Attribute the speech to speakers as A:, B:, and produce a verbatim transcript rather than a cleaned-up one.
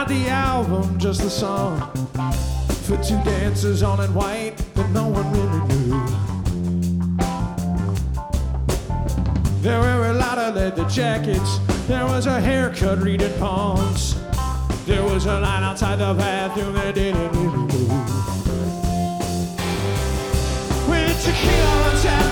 A: the album, just the song. For two dancers all in white that no one really knew. There were a lot of leather jackets. There was a haircut reading palms. There was a line outside the bathroom that didn't really move. With tequila on tap